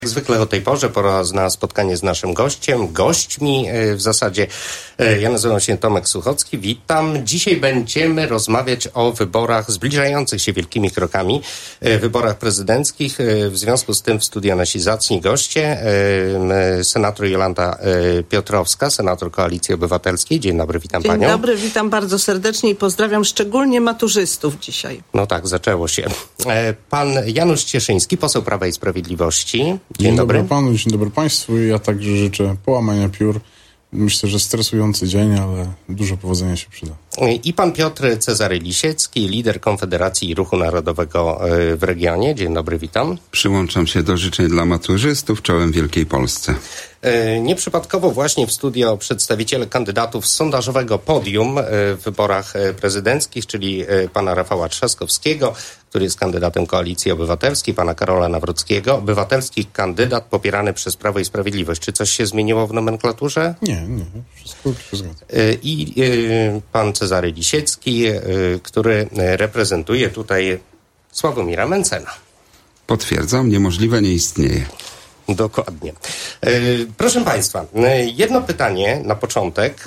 Jak zwykle o tej porze pora na spotkanie z naszym gośćmi w zasadzie. Ja nazywam się Tomek Suchocki, witam. Dzisiaj będziemy rozmawiać o wyborach zbliżających się wielkimi krokami, wyborach prezydenckich. W związku z tym w studio nasi zacni goście, senator Jolanta Piotrowska, senator Koalicji Obywatelskiej. Dzień dobry, witam panią. Dzień dobry, witam bardzo serdecznie i pozdrawiam szczególnie maturzystów dzisiaj. No tak, zaczęło się. Pan Janusz Cieszyński, poseł Prawa i Sprawiedliwości. Dzień dobry panu, dzień dobry państwu. Ja także życzę połamania piór. Myślę, że stresujący dzień, ale dużo powodzenia się przyda. I pan Piotr Cezary Lisiecki, lider Konfederacji i Ruchu Narodowego w regionie. Dzień dobry, witam. Przyłączam się do życzeń dla maturzystów, czołem Wielkiej Polsce. Nieprzypadkowo właśnie w studio przedstawiciele kandydatów z sondażowego podium w wyborach prezydenckich, czyli pana Rafała Trzaskowskiego, który jest kandydatem Koalicji Obywatelskiej, pana Karola Nawrockiego, obywatelski kandydat popierany przez Prawo i Sprawiedliwość. Czy coś się zmieniło w nomenklaturze? Nie, wszystko się zgadza. I pan Cezary Lisiecki, który reprezentuje tutaj Sławomira Mencena. Potwierdzam, niemożliwe nie istnieje. Dokładnie. Proszę państwa, jedno pytanie na początek,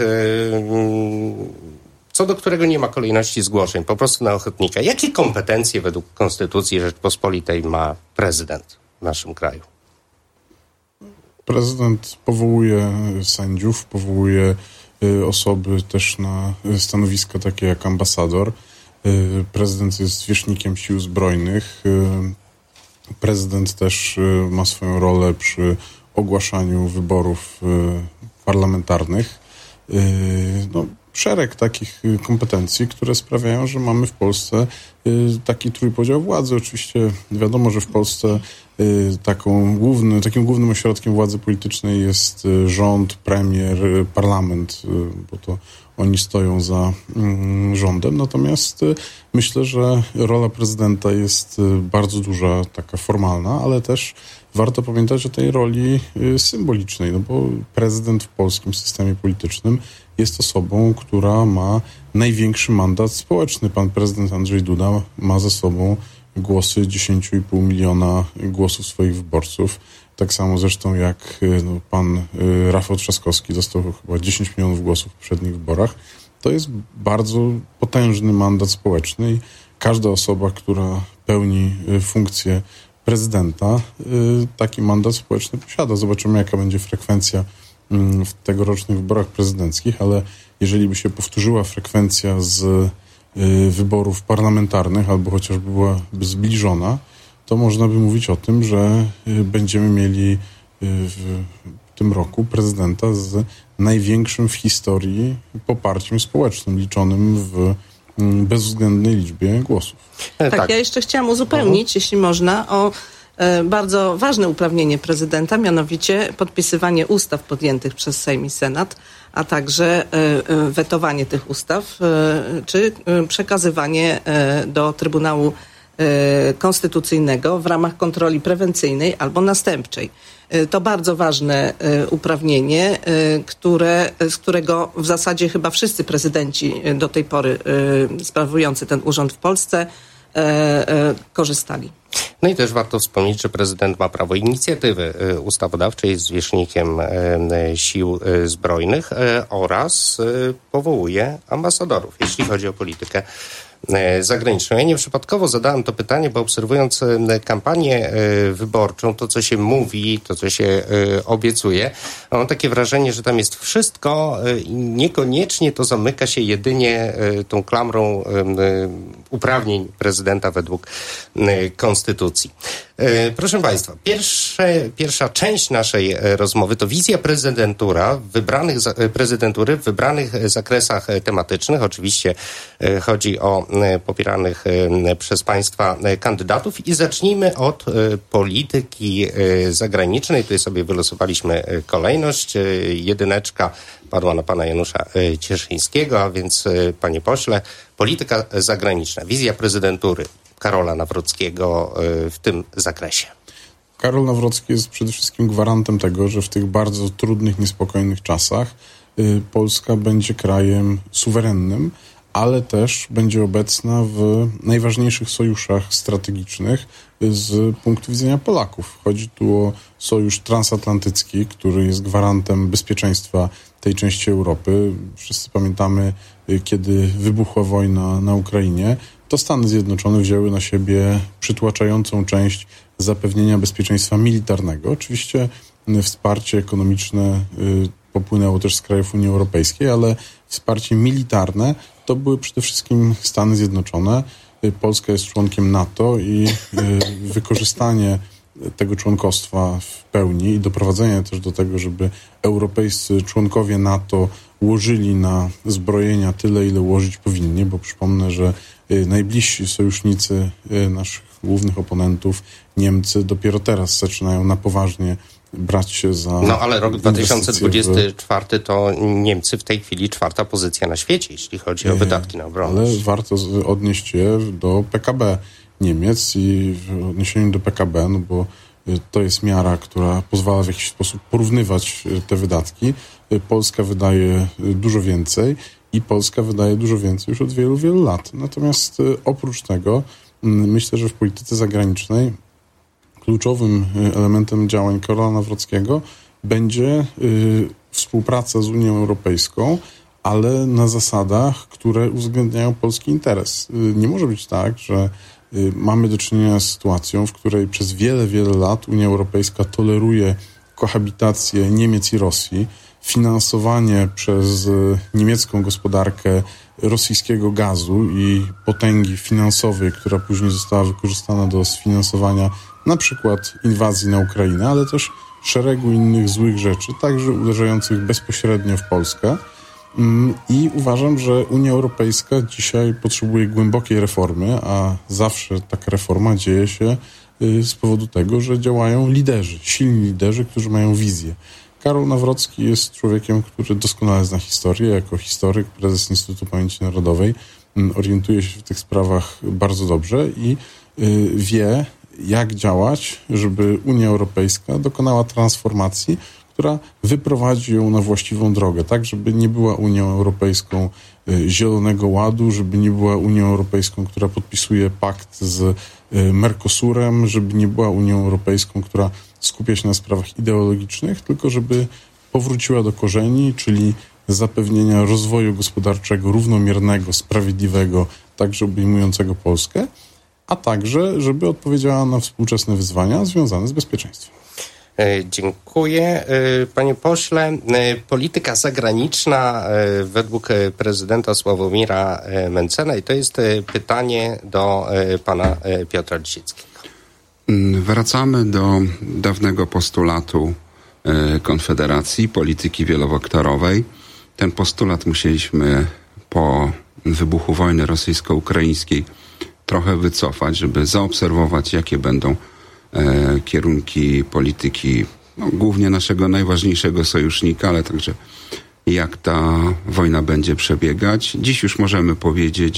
co do którego nie ma kolejności zgłoszeń, po prostu na ochotnika. Jakie kompetencje według Konstytucji Rzeczpospolitej ma prezydent w naszym kraju? Prezydent powołuje sędziów, powołuje osoby też na stanowiska takie jak ambasador. Prezydent jest zwierzchnikiem sił zbrojnych. Prezydent też ma swoją rolę przy ogłaszaniu wyborów parlamentarnych. Szereg takich kompetencji, które sprawiają, że mamy w Polsce taki trójpodział władzy. Oczywiście wiadomo, że w Polsce takim głównym ośrodkiem władzy politycznej jest rząd, premier, parlament, bo to oni stoją za rządem. Natomiast myślę, że rola prezydenta jest bardzo duża, taka formalna, ale też warto pamiętać o tej roli symbolicznej, no bo prezydent w polskim systemie politycznym jest osobą, która ma największy mandat społeczny. Pan prezydent Andrzej Duda ma za sobą głosy 10,5 miliona głosów swoich wyborców. Tak samo zresztą jak pan Rafał Trzaskowski dostał chyba 10 milionów głosów w poprzednich wyborach. To jest bardzo potężny mandat społeczny i każda osoba, która pełni funkcję prezydenta, taki mandat społeczny posiada. Zobaczymy, jaka będzie frekwencja w tegorocznych wyborach prezydenckich, ale jeżeli by się powtórzyła frekwencja z wyborów parlamentarnych albo chociażby byłaby zbliżona, to można by mówić o tym, że będziemy mieli w tym roku prezydenta z największym w historii poparciem społecznym, liczonym w bezwzględnej liczbie głosów. Tak, ja jeszcze chciałam uzupełnić, jeśli można, o bardzo ważne uprawnienie prezydenta, mianowicie podpisywanie ustaw podjętych przez Sejm i Senat, a także wetowanie tych ustaw, czy przekazywanie do Trybunału Konstytucyjnego w ramach kontroli prewencyjnej albo następczej. To bardzo ważne uprawnienie, z którego w zasadzie chyba wszyscy prezydenci do tej pory sprawujący ten urząd w Polsce korzystali. No i też warto wspomnieć, że prezydent ma prawo inicjatywy ustawodawczej, jest zwierzchnikiem sił zbrojnych oraz powołuje ambasadorów, jeśli chodzi o politykę zagraniczną. Ja nieprzypadkowo zadałem to pytanie, bo obserwując kampanię wyborczą, to co się mówi, to co się obiecuje, mam takie wrażenie, że tam jest wszystko i niekoniecznie to zamyka się jedynie tą klamrą uprawnień prezydenta według Konstytucji. Proszę państwa, pierwsza część naszej rozmowy to wizja prezydentury w wybranych zakresach tematycznych. Oczywiście chodzi o popieranych przez państwa kandydatów i zacznijmy od polityki zagranicznej. Tutaj sobie wylosowaliśmy kolejność. Jedyneczka padła na pana Janusza Cieszyńskiego, a więc panie pośle, polityka zagraniczna, wizja prezydentury Karola Nawrockiego w tym zakresie. Karol Nawrocki jest przede wszystkim gwarantem tego, że w tych bardzo trudnych, niespokojnych czasach Polska będzie krajem suwerennym, ale też będzie obecna w najważniejszych sojuszach strategicznych, z punktu widzenia Polaków. Chodzi tu o sojusz transatlantycki, który jest gwarantem bezpieczeństwa tej części Europy. Wszyscy pamiętamy, kiedy wybuchła wojna na Ukrainie, to Stany Zjednoczone wzięły na siebie przytłaczającą część zapewnienia bezpieczeństwa militarnego. Oczywiście wsparcie ekonomiczne popłynęło też z krajów Unii Europejskiej, ale wsparcie militarne to były przede wszystkim Stany Zjednoczone. Polska jest członkiem NATO i wykorzystanie tego członkostwa w pełni i doprowadzenie też do tego, żeby europejscy członkowie NATO łożyli na zbrojenia tyle, ile łożyć powinni, bo przypomnę, że najbliżsi sojusznicy naszych głównych oponentów, Niemcy, dopiero teraz zaczynają na poważnie brać się za... No ale rok 2024 to Niemcy w tej chwili 4. pozycja na świecie, jeśli chodzi o wydatki na obronę. Ale warto odnieść je do PKB Niemiec i w odniesieniu do PKB, no bo to jest miara, która pozwala w jakiś sposób porównywać te wydatki. Polska wydaje dużo więcej i Polska wydaje dużo więcej już od wielu, wielu lat. Natomiast oprócz tego myślę, że w polityce zagranicznej kluczowym elementem działań Karola Nawrockiego będzie współpraca z Unią Europejską, ale na zasadach, które uwzględniają polski interes. Nie może być tak, że mamy do czynienia z sytuacją, w której przez wiele, wiele lat Unia Europejska toleruje kohabitację Niemiec i Rosji, finansowanie przez niemiecką gospodarkę rosyjskiego gazu i potęgi finansowej, która później została wykorzystana do sfinansowania na przykład inwazji na Ukrainę, ale też szeregu innych złych rzeczy, także uderzających bezpośrednio w Polskę. I uważam, że Unia Europejska dzisiaj potrzebuje głębokiej reformy, a zawsze taka reforma dzieje się z powodu tego, że działają liderzy, silni liderzy, którzy mają wizję. Karol Nawrocki jest człowiekiem, który doskonale zna historię. Jako historyk, prezes Instytutu Pamięci Narodowej orientuje się w tych sprawach bardzo dobrze i wie, jak działać, żeby Unia Europejska dokonała transformacji, która wyprowadzi ją na właściwą drogę, tak, żeby nie była Unią Europejską Zielonego Ładu, żeby nie była Unią Europejską, która podpisuje pakt z Mercosurem, żeby nie była Unią Europejską, która skupia się na sprawach ideologicznych, tylko żeby powróciła do korzeni, czyli zapewnienia rozwoju gospodarczego równomiernego, sprawiedliwego, także obejmującego Polskę, a także żeby odpowiedziała na współczesne wyzwania związane z bezpieczeństwem. Dziękuję. Panie pośle, polityka zagraniczna według prezydenta Sławomira Mentzena i to jest pytanie do pana Piotra Lisieckiego. Wracamy do dawnego postulatu Konfederacji, polityki wielowektorowej. Ten postulat musieliśmy po wybuchu wojny rosyjsko-ukraińskiej trochę wycofać, żeby zaobserwować, jakie będą kierunki polityki, głównie naszego najważniejszego sojusznika, ale także jak ta wojna będzie przebiegać. Dziś już możemy powiedzieć,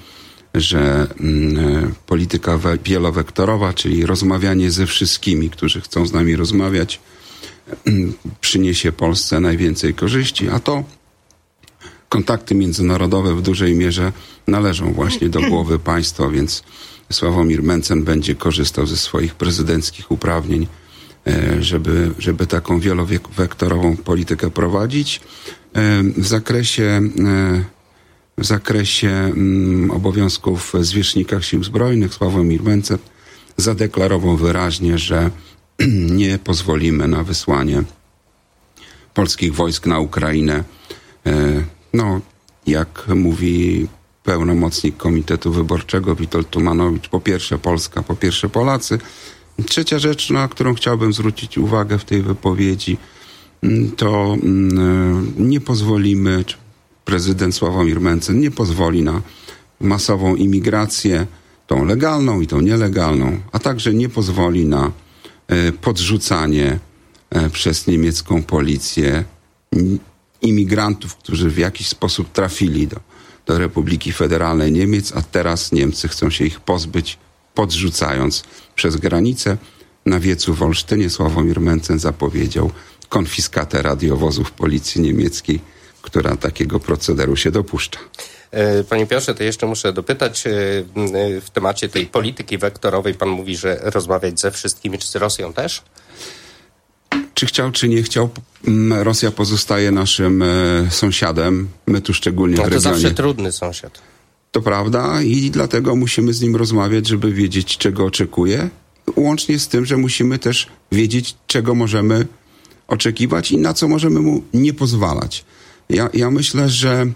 że polityka wielowektorowa, czyli rozmawianie ze wszystkimi, którzy chcą z nami rozmawiać, przyniesie Polsce najwięcej korzyści, a to kontakty międzynarodowe w dużej mierze należą właśnie do głowy państwa, więc Sławomir Mentzen będzie korzystał ze swoich prezydenckich uprawnień, żeby taką wielowektorową politykę prowadzić. W zakresie obowiązków w zwierzchnikach Sił Zbrojnych Sławomir Mentzen zadeklarował wyraźnie, że nie pozwolimy na wysłanie polskich wojsk na Ukrainę. Jak mówi pełnomocnik Komitetu Wyborczego Witold Tumanowicz, po pierwsze Polska, po pierwsze Polacy. Trzecia rzecz, na którą chciałbym zwrócić uwagę w tej wypowiedzi, to nie pozwolimy, prezydent Sławomir Mentzen nie pozwoli na masową imigrację, tą legalną i tą nielegalną, a także nie pozwoli na podrzucanie przez niemiecką policję imigrantów, którzy w jakiś sposób trafili do Republiki Federalnej Niemiec, a teraz Niemcy chcą się ich pozbyć, podrzucając przez granicę. Na wiecu w Olsztynie Sławomir Mentzen zapowiedział konfiskatę radiowozów policji niemieckiej, która takiego procederu się dopuszcza. Panie Piotrze, to jeszcze muszę dopytać w temacie tej polityki wektorowej. Pan mówi, że rozmawiać ze wszystkimi, czy z Rosją też? Czy chciał, czy nie chciał, Rosja pozostaje naszym sąsiadem. My tu szczególnie w regionie. To zawsze trudny sąsiad. To prawda i dlatego musimy z nim rozmawiać, żeby wiedzieć, czego oczekuje. Łącznie z tym, że musimy też wiedzieć, czego możemy oczekiwać i na co możemy mu nie pozwalać. Ja myślę, że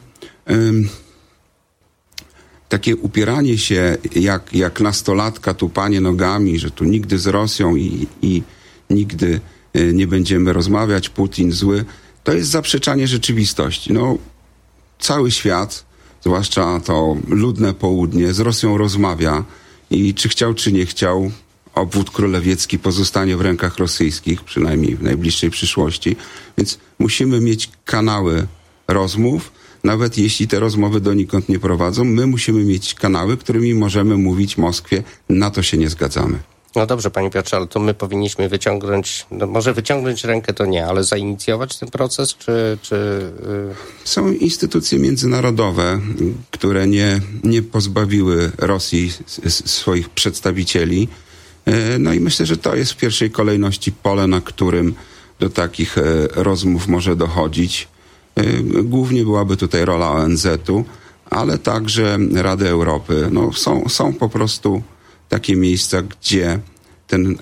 takie upieranie się jak nastolatka, tupanie nogami, że tu nigdy z Rosją i nigdy nie będziemy rozmawiać, Putin zły, to jest zaprzeczanie rzeczywistości. No, cały świat, zwłaszcza to ludne południe, z Rosją rozmawia i czy chciał, czy nie chciał, obwód królewiecki pozostanie w rękach rosyjskich, przynajmniej w najbliższej przyszłości. Więc musimy mieć kanały rozmów, nawet jeśli te rozmowy donikąd nie prowadzą, my musimy mieć kanały, którymi możemy mówić Moskwie, na to się nie zgadzamy. No dobrze, panie Piotrze, ale to my powinniśmy wyciągnąć, no może wyciągnąć rękę to nie, ale zainicjować ten proces, czy... Są instytucje międzynarodowe, które nie pozbawiły Rosji swoich przedstawicieli. No i myślę, że to jest w pierwszej kolejności pole, na którym do takich rozmów może dochodzić. Głównie byłaby tutaj rola ONZ-u, ale także Rady Europy. No, są po prostu takie miejsca, gdzie ten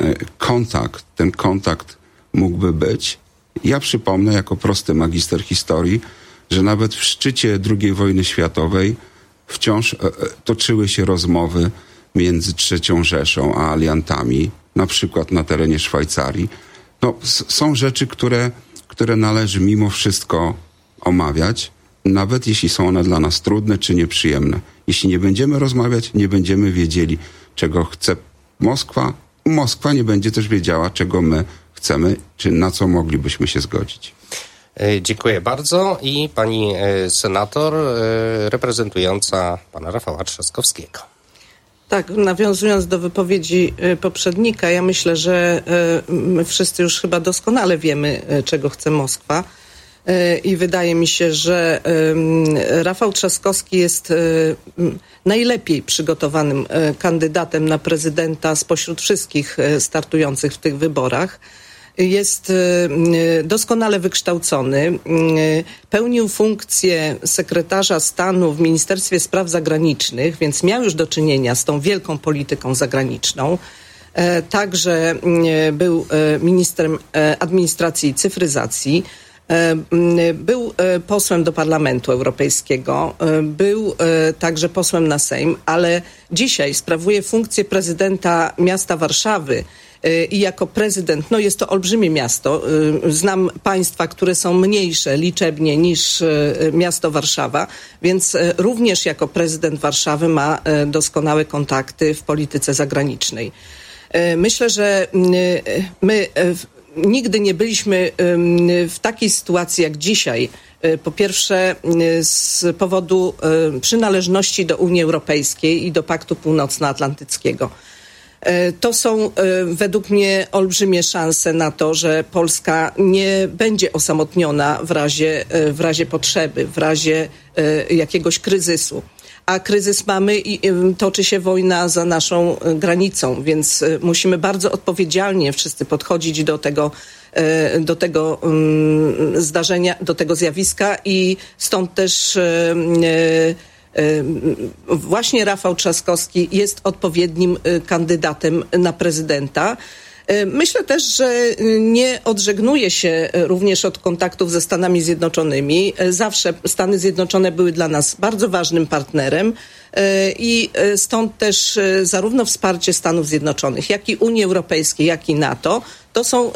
kontakt mógłby być. Ja przypomnę, jako prosty magister historii, że nawet w szczycie II wojny światowej wciąż toczyły się rozmowy między III Rzeszą a aliantami, na przykład na terenie Szwajcarii. No, są rzeczy, które należy mimo wszystko omawiać, nawet jeśli są one dla nas trudne czy nieprzyjemne. Jeśli nie będziemy rozmawiać, nie będziemy wiedzieli, czego chce Moskwa. Moskwa nie będzie też wiedziała, czego my chcemy, czy na co moglibyśmy się zgodzić. Dziękuję bardzo. I pani senator reprezentująca pana Rafała Trzaskowskiego. Tak, nawiązując do wypowiedzi poprzednika, ja myślę, że my wszyscy już chyba doskonale wiemy, czego chce Moskwa. I wydaje mi się, że Rafał Trzaskowski jest najlepiej przygotowanym kandydatem na prezydenta spośród wszystkich startujących w tych wyborach. Jest doskonale wykształcony, pełnił funkcję sekretarza stanu w Ministerstwie Spraw Zagranicznych, więc miał już do czynienia z tą wielką polityką zagraniczną. Także był ministrem administracji i cyfryzacji. Był posłem do Parlamentu Europejskiego, był także posłem na Sejm, ale dzisiaj sprawuje funkcję prezydenta miasta Warszawy i jako prezydent, no jest to olbrzymie miasto. Znam państwa, które są mniejsze liczebnie niż miasto Warszawa, więc również jako prezydent Warszawy ma doskonałe kontakty w polityce zagranicznej. Myślę, że my nigdy nie byliśmy w takiej sytuacji jak dzisiaj. Po pierwsze z powodu przynależności do Unii Europejskiej i do Paktu Północnoatlantyckiego. To są według mnie olbrzymie szanse na to, że Polska nie będzie osamotniona w razie potrzeby, w razie jakiegoś kryzysu. A kryzys mamy i toczy się wojna za naszą granicą, więc musimy bardzo odpowiedzialnie wszyscy podchodzić do tego zdarzenia, do tego zjawiska i stąd też właśnie Rafał Trzaskowski jest odpowiednim kandydatem na prezydenta. Myślę też, że nie odżegnuje się również od kontaktów ze Stanami Zjednoczonymi. Zawsze Stany Zjednoczone były dla nas bardzo ważnym partnerem i stąd też zarówno wsparcie Stanów Zjednoczonych, jak i Unii Europejskiej, jak i NATO, to są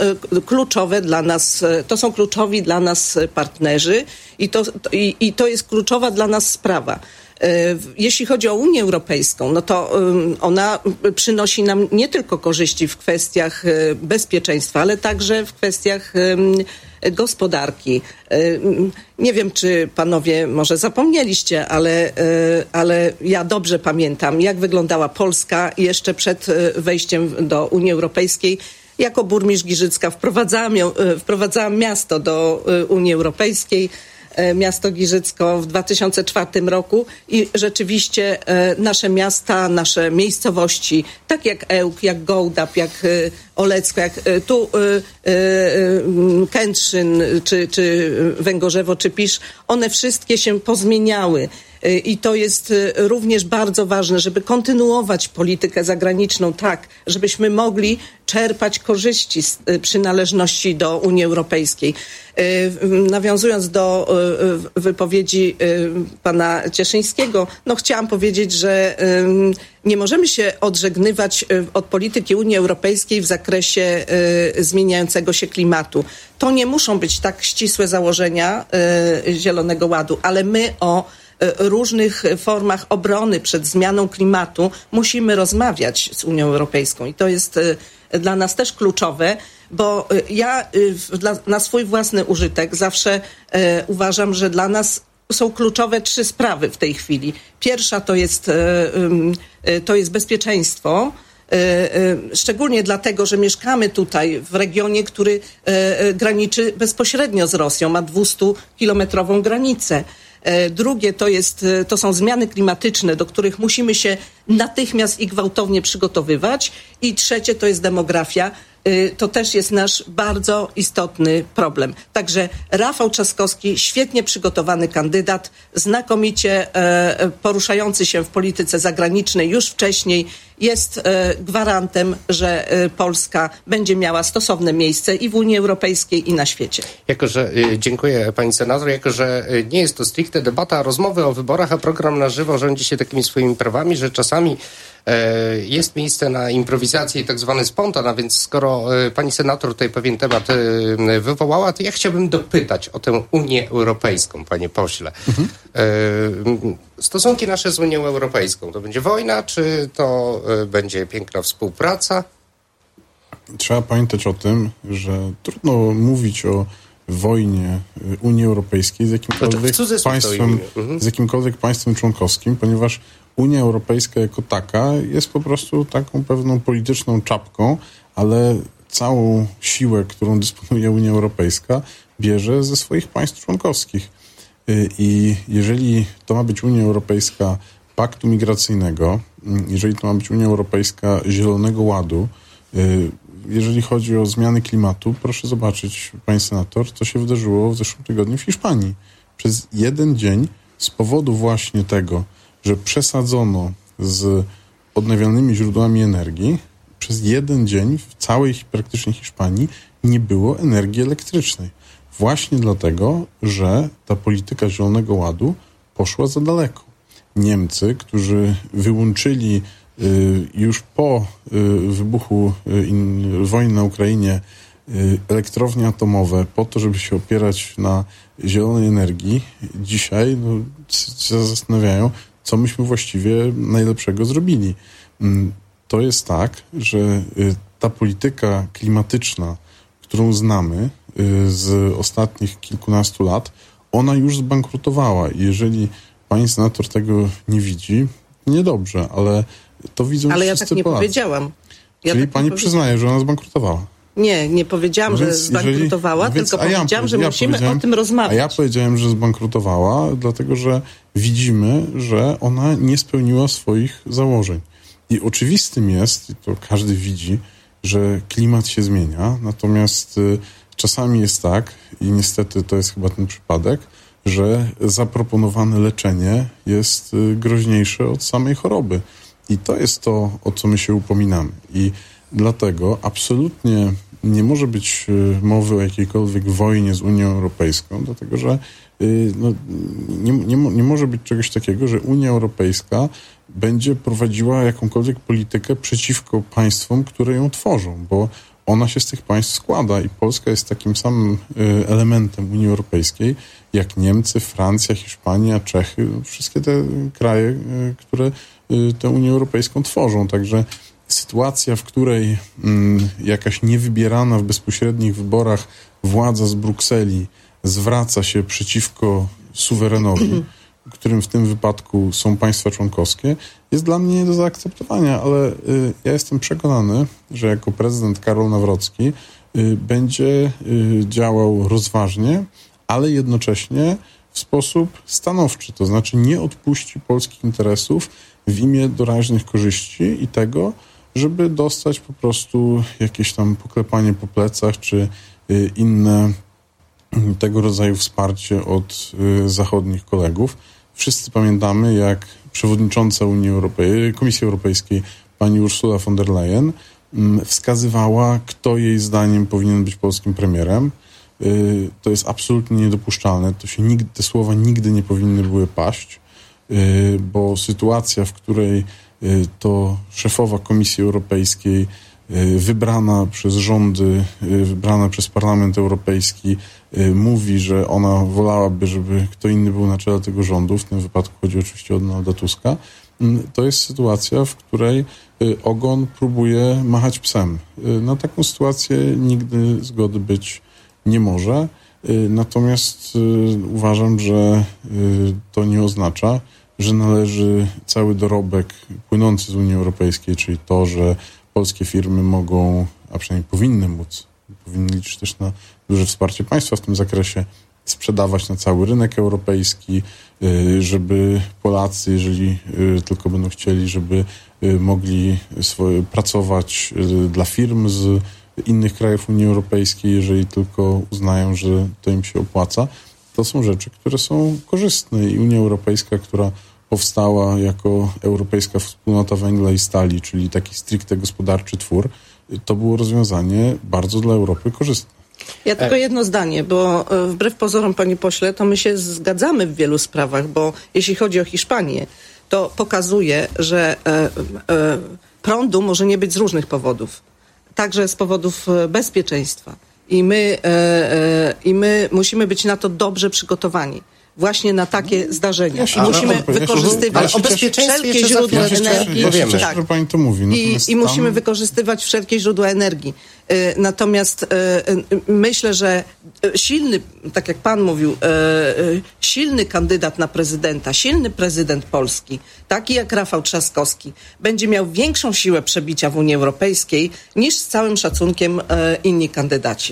kluczowi dla nas partnerzy i to jest kluczowa dla nas sprawa. Jeśli chodzi o Unię Europejską, no to ona przynosi nam nie tylko korzyści w kwestiach bezpieczeństwa, ale także w kwestiach gospodarki. Nie wiem, czy panowie może zapomnieliście, ale ja dobrze pamiętam, jak wyglądała Polska jeszcze przed wejściem do Unii Europejskiej. Jako burmistrz Giżycka wprowadzałam miasto do Unii Europejskiej. miasto Giżycko w 2004 roku i rzeczywiście nasze miasta, nasze miejscowości, tak jak Ełk, jak Gołdap, jak Olecko, jak tu Kętrzyn, czy Węgorzewo, czy Pisz, one wszystkie się pozmieniały. I to jest również bardzo ważne, żeby kontynuować politykę zagraniczną tak, żebyśmy mogli czerpać korzyści z przynależności do Unii Europejskiej. Nawiązując do wypowiedzi pana Cieszyńskiego, chciałam powiedzieć, że nie możemy się odżegnywać od polityki Unii Europejskiej w zakresie zmieniającego się klimatu. To nie muszą być tak ścisłe założenia Zielonego Ładu, ale my o różnych formach obrony przed zmianą klimatu musimy rozmawiać z Unią Europejską i to jest dla nas też kluczowe, bo ja na swój własny użytek zawsze uważam, że dla nas są kluczowe 3 sprawy w tej chwili. Pierwsza to jest bezpieczeństwo, szczególnie dlatego, że mieszkamy tutaj w regionie, który graniczy bezpośrednio z Rosją, ma 200-kilometrową granicę. Drugie to są zmiany klimatyczne, do których musimy się natychmiast i gwałtownie przygotowywać. I trzecie to jest demografia. To też jest nasz bardzo istotny problem. Także Rafał Trzaskowski, świetnie przygotowany kandydat, znakomicie poruszający się w polityce zagranicznej już wcześniej, jest gwarantem, że Polska będzie miała stosowne miejsce i w Unii Europejskiej, i na świecie. Dziękuję pani senator, jako że nie jest to stricte debata, a rozmowy o wyborach, a program na żywo rządzi się takimi swoimi prawami, że czasami jest miejsce na improwizację i tak zwany spontan, a więc skoro pani senator tutaj pewien temat wywołała, to ja chciałbym dopytać o tę Unię Europejską, panie pośle. Stosunki nasze z Unią Europejską, to będzie wojna, czy to będzie piękna współpraca? Trzeba pamiętać o tym, że trudno mówić o wojnie Unii Europejskiej z jakimkolwiek państwem członkowskim, ponieważ Unia Europejska jako taka jest po prostu taką pewną polityczną czapką, ale całą siłę, którą dysponuje Unia Europejska, bierze ze swoich państw członkowskich. I jeżeli to ma być Unia Europejska paktu migracyjnego, jeżeli to ma być Unia Europejska Zielonego Ładu, jeżeli chodzi o zmiany klimatu, proszę zobaczyć, pani senator, co się wydarzyło w zeszłym tygodniu w Hiszpanii. Przez jeden dzień z powodu właśnie tego, że przesadzono z odnawialnymi źródłami energii, przez jeden dzień w całej praktycznie Hiszpanii nie było energii elektrycznej. Właśnie dlatego, że ta polityka Zielonego Ładu poszła za daleko. Niemcy, którzy wyłączyli już po wybuchu wojny na Ukrainie elektrownie atomowe po to, żeby się opierać na zielonej energii, dzisiaj się zastanawiają, co myśmy właściwie najlepszego zrobili. To jest tak, że ta polityka klimatyczna, którą znamy z ostatnich kilkunastu lat, ona już zbankrutowała. I jeżeli pani senator tego nie widzi, niedobrze, ale to widzą wszyscy Polacy. Ale ja tak nie powiedziałam. Czyli pani przyznaje, że ona zbankrutowała. Nie powiedziałam, że zbankrutowała, tylko powiedziałam, że musimy o tym rozmawiać. A ja powiedziałem, że zbankrutowała, dlatego że widzimy, że ona nie spełniła swoich założeń. I oczywistym jest, i to każdy widzi, że klimat się zmienia, natomiast czasami jest tak, i niestety to jest chyba ten przypadek, że zaproponowane leczenie jest groźniejsze od samej choroby. I to jest to, o co my się upominamy. I dlatego absolutnie nie może być mowy o jakiejkolwiek wojnie z Unią Europejską, dlatego że nie może być czegoś takiego, że Unia Europejska będzie prowadziła jakąkolwiek politykę przeciwko państwom, które ją tworzą, bo ona się z tych państw składa i Polska jest takim samym elementem Unii Europejskiej, jak Niemcy, Francja, Hiszpania, Czechy, wszystkie te kraje, które tę Unię Europejską tworzą. Także sytuacja, w której jakaś niewybierana w bezpośrednich wyborach władza z Brukseli zwraca się przeciwko suwerenowi, którym w tym wypadku są państwa członkowskie, jest dla mnie nie do zaakceptowania, ale ja jestem przekonany, że jako prezydent Karol Nawrocki będzie działał rozważnie, ale jednocześnie w sposób stanowczy, to znaczy nie odpuści polskich interesów w imię doraźnych korzyści i tego, żeby dostać po prostu jakieś tam poklepanie po plecach, czy inne tego rodzaju wsparcie od zachodnich kolegów. Wszyscy pamiętamy, jak przewodnicząca Komisji Europejskiej pani Ursula von der Leyen wskazywała, kto jej zdaniem powinien być polskim premierem. To jest absolutnie niedopuszczalne. Te słowa nigdy nie powinny były paść, bo sytuacja, w której to szefowa Komisji Europejskiej wybrana przez rządy, wybrana przez Parlament Europejski mówi, że ona wolałaby, żeby kto inny był na czele tego rządu, w tym wypadku chodzi oczywiście o Donalda Tuska, to jest sytuacja, w której ogon próbuje machać psem. Na taką sytuację nigdy zgody być nie może. Natomiast uważam, że to nie oznacza, że należy cały dorobek płynący z Unii Europejskiej, czyli to, że polskie firmy mogą, a przynajmniej powinny liczyć też na duże wsparcie państwa w tym zakresie, sprzedawać na cały rynek europejski, żeby Polacy, jeżeli tylko będą chcieli, żeby mogli pracować dla firm z innych krajów Unii Europejskiej, jeżeli tylko uznają, że to im się opłaca. To są rzeczy, które są korzystne i Unia Europejska, która powstała jako Europejska Wspólnota Węgla i Stali, czyli taki stricte gospodarczy twór, to było rozwiązanie bardzo dla Europy korzystne. Ja tylko jedno zdanie, bo wbrew pozorom, panie pośle, to my się zgadzamy w wielu sprawach, bo jeśli chodzi o Hiszpanię, to pokazuje, że prądu może nie być z różnych powodów, także z powodów bezpieczeństwa. I my musimy być na to dobrze przygotowani. Właśnie na takie zdarzenia. Musimy wykorzystywać wszelkie źródła energii. Ja się cieszę, że pani to mówi. I musimy wykorzystywać wszelkie źródła energii. Natomiast myślę, że silny, tak jak pan mówił, silny kandydat na prezydenta, silny prezydent Polski, taki jak Rafał Trzaskowski, będzie miał większą siłę przebicia w Unii Europejskiej niż z całym szacunkiem inni kandydaci.